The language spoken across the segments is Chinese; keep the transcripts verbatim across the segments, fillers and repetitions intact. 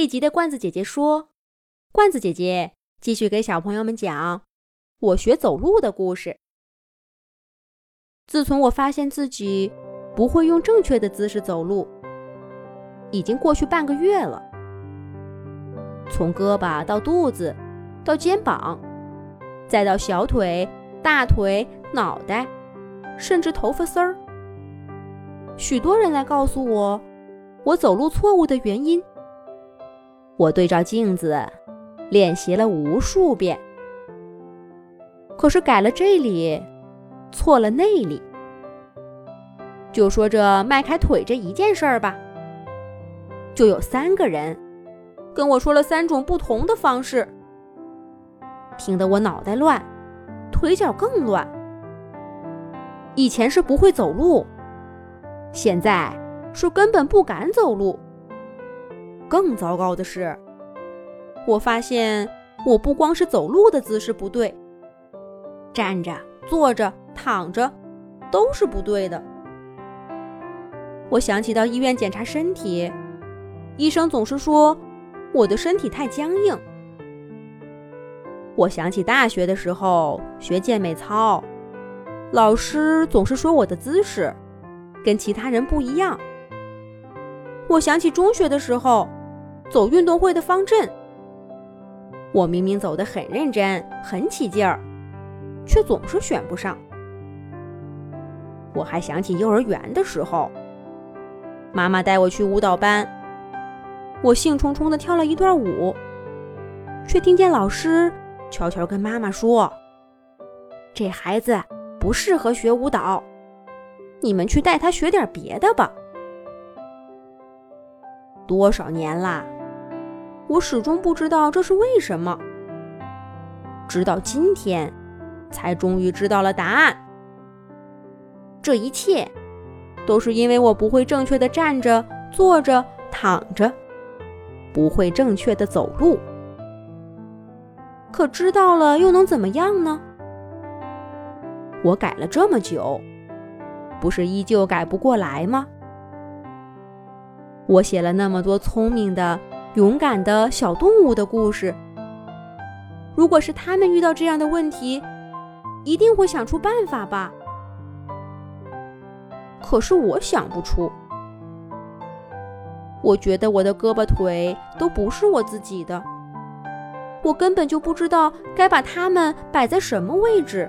这一集的罐子姐姐说，罐子姐姐继续给小朋友们讲我学走路的故事。自从我发现自己不会用正确的姿势走路，已经过去半个月了。从胳膊到肚子，到肩膀，再到小腿、大腿、脑袋，甚至头发丝儿。许多人来告诉我，我走路错误的原因。我对照镜子，练习了无数遍，可是改了这里，错了那里。就说这迈开腿这一件事儿吧，就有三个人跟我说了三种不同的方式，听得我脑袋乱，腿脚更乱。以前是不会走路，现在是根本不敢走路。更糟糕的是，我发现我不光是走路的姿势不对，站着、坐着、躺着都是不对的。我想起到医院检查身体，医生总是说我的身体太僵硬。我想起大学的时候学健美操，老师总是说我的姿势跟其他人不一样。我想起中学的时候走运动会的方阵，我明明走得很认真很起劲儿，却总是选不上。我还想起幼儿园的时候，妈妈带我去舞蹈班，我兴冲冲地跳了一段舞，却听见老师悄悄跟妈妈说，这孩子不适合学舞蹈，你们去带他学点别的吧。多少年啦，我始终不知道这是为什么，直到今天才终于知道了答案。这一切都是因为我不会正确的站着、坐着、躺着，不会正确的走路。可知道了又能怎么样呢？我改了这么久，不是依旧改不过来吗？我写了那么多聪明的、勇敢的小动物的故事，如果是他们遇到这样的问题，一定会想出办法吧。可是我想不出。我觉得我的胳膊腿都不是我自己的，我根本就不知道该把它们摆在什么位置。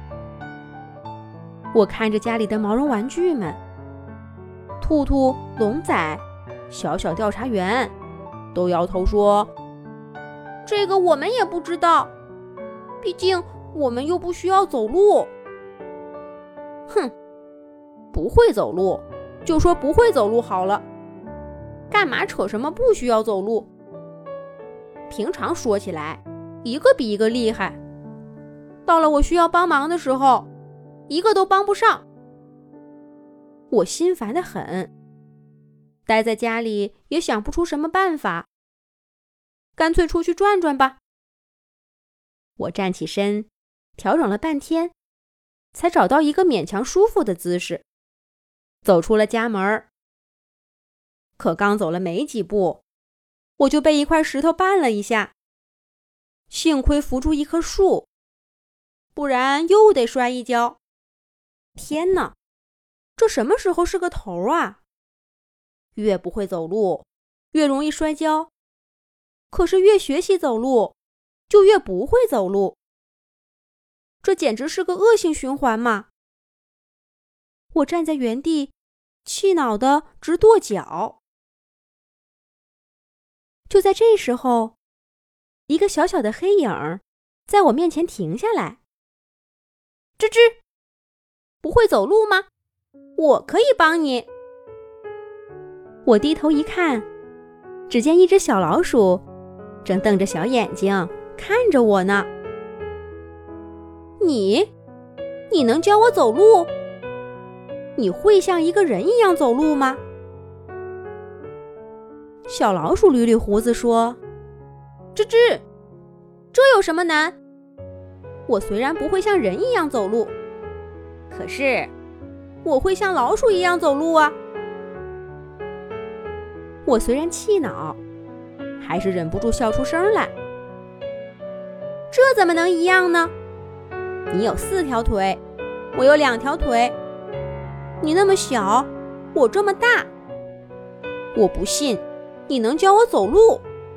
我看着家里的毛绒玩具们，兔兔、龙仔、小小调查员，都摇头说，这个我们也不知道，毕竟我们又不需要走路。哼，不会走路就说不会走路好了，干嘛扯什么不需要走路？平常说起来一个比一个厉害，到了我需要帮忙的时候，一个都帮不上。我心烦得很，待在家里也想不出什么办法，干脆出去转转吧。我站起身，调整了半天，才找到一个勉强舒服的姿势，走出了家门。可刚走了没几步，我就被一块石头绊了一下，幸亏扶住一棵树，不然又得摔一跤。天哪，这什么时候是个头啊？越不会走路，越容易摔跤，可是越学习走路，就越不会走路。这简直是个恶性循环嘛！我站在原地，气恼得直跺脚。就在这时候，一个小小的黑影在我面前停下来。吱吱，不会走路吗？我可以帮你。我低头一看，只见一只小老鼠正瞪着小眼睛看着我呢。你，你能教我走路？你会像一个人一样走路吗？小老鼠捋捋胡子说，吱吱，这有什么难？我虽然不会像人一样走路，可是我会像老鼠一样走路啊。我虽然气恼， 还是忍不住笑出声来。这怎么能一样呢？你有四条腿，我有两条腿。你那么小，我这么大。我不信你能教我走路。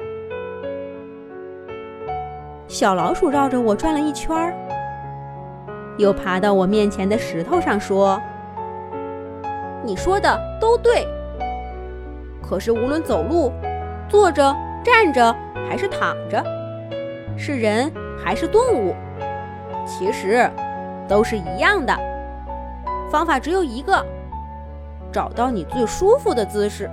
小老鼠绕着我转了一圈，又爬到我面前的石头上说：你说的都对，可是无论走路、坐着、站着还是躺着，是人还是动物，其实都是一样的。方法只有一个，找到你最舒服的姿势。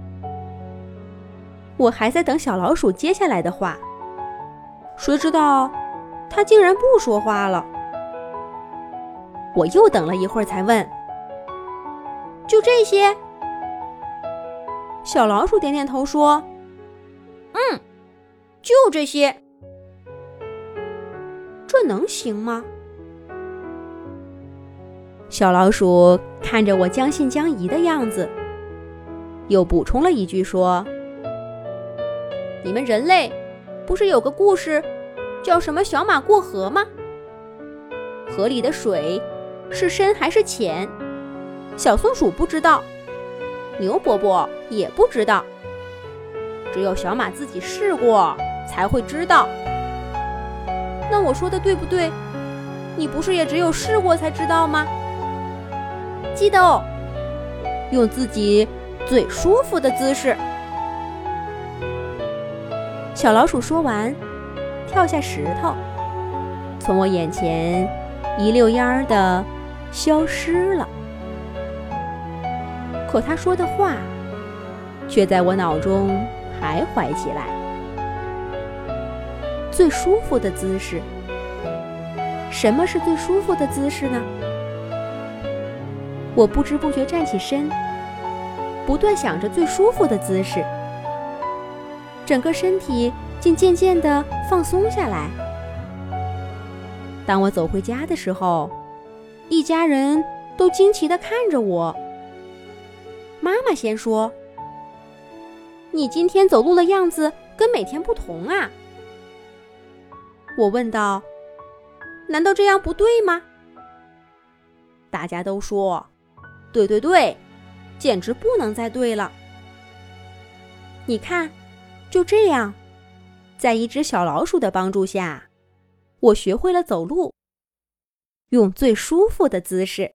我还在等小老鼠接下来的话，谁知道它竟然不说话了。我又等了一会儿才问：就这些？小老鼠点点头说：嗯，就这些。这能行吗？小老鼠看着我将信将疑的样子，又补充了一句说：你们人类不是有个故事叫什么小马过河吗？河里的水是深还是浅，小松鼠不知道，牛伯伯也不知道，只有小马自己试过才会知道。那我说的对不对？你不是也只有试过才知道吗？记得哦，用自己最舒服的姿势。小老鼠说完，跳下石头，从我眼前一溜烟儿地消失了。可他说的话却在我脑中徘徊起来。最舒服的姿势，什么是最舒服的姿势呢？我不知不觉站起身，不断想着最舒服的姿势，整个身体竟渐渐地放松下来。当我走回家的时候，一家人都惊奇地看着我。妈妈先说：你今天走路的样子跟每天不同啊。我问道：难道这样不对吗？大家都说：对对对，简直不能再对了。你看，就这样，在一只小老鼠的帮助下，我学会了走路，用最舒服的姿势。